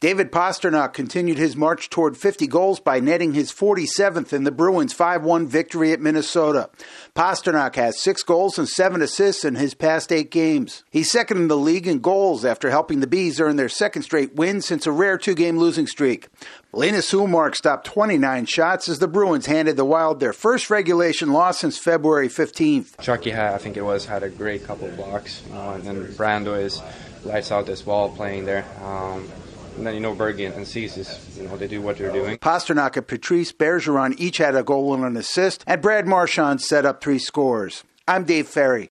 David Pastrnak continued his march toward 50 goals by netting his 47th in the Bruins' 5-1 victory at Minnesota. Pastrnak has 6 goals and 7 assists in his past 8 games. He's second in the league in goals after helping the Bees earn their second straight win since a rare 2-game losing streak. Linus Ullmark stopped 29 shots as the Bruins handed the Wild their first regulation loss since February 15th. Chucky had a great couple of blocks, and then Brando is lights out as well playing there. And then, Bergen and Ceases, they do what they're doing. Pastrnak and Patrice Bergeron each had a goal and an assist, and Brad Marchand set up 3 scores. I'm Dave Ferry.